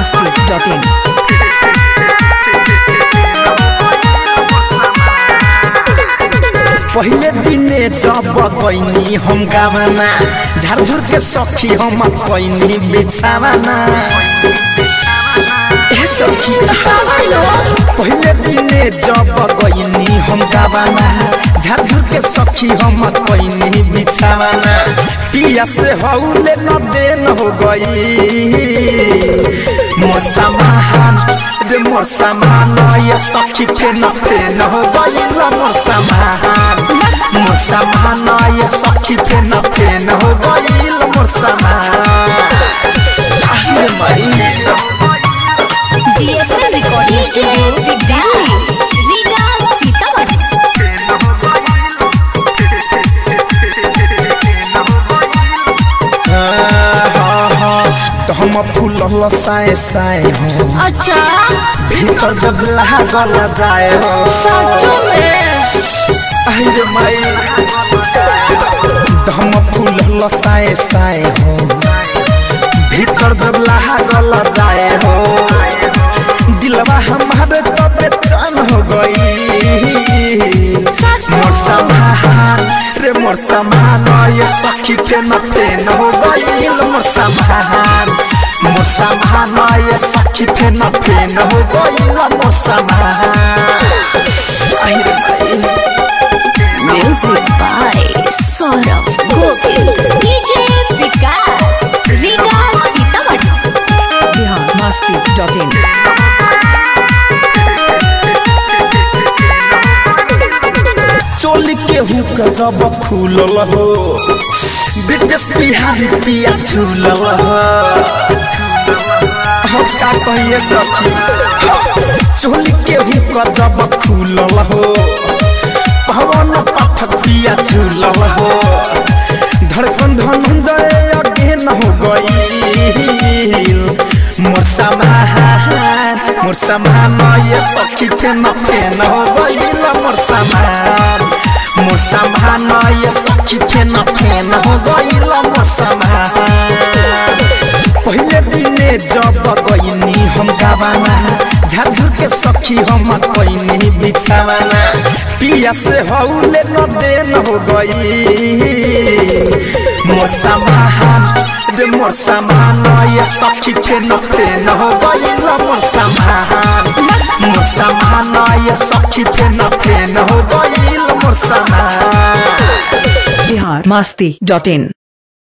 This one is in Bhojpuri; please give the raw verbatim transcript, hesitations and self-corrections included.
masti dot in. पहले दिने जब कैनी हम गावना झारझुर के सखी हम कैनी बिछावना ए सखी पहले दिने जब कैनी हम गावना झारझुर के सखी हम कैनी बिछावना पिया से हौले न देन हो गई मोसा महान रे मोसा महान ये सखी फेन फेन हो गई मोसा महान मोसा महान ये सखी फेन फेन हो गई मोसा महान अरे माई GSL recording studio Delhi Riga Sitamarhi तो हम फूल साए साए हो अच्छा भीतर जब लागल जाए हो सचो में अरे माई तो हम फूल साए साए हो भीतर जब लागल जाए हो दिलवा हमारे तो बेचैन हो गई मोर समाहार रे मोर समाहार ये सखी फेन फेन हो गई मोर समाहार मोर समाहार ये सखी फेन फेन हो गई मोर समाहार अरे भाई music by Saurabh Govil DJ Vikas Riga Sitamarhi Bihar masti dot in. चोली के हुक जब खुलल हो ब्रिटिश बिहारी पिया झूलल हो हम का कहिए सखी चोली के हुक जब खुलल हो पवन पाठक पिया झूलल हो धड़कन धनंजय अगेन हो गई मोर समाहार मोर समाहार ये सखी फेन फेन हो गई मोर समाहार मोर समाहार ये सखी फेन फेन हो गई मोर समाहार पहले दिने जब गईनी हम गावना झारझुर के सखी हम कैनी बिछावना पिया से हौले न देन हो गई मोर समाहार रे मोर समाहार ये सखी फेन फेन हो गई मोर समाहार मोर समाहार ये सखी फेन फेन हो गई मोर समाहार Bihar masti dot in.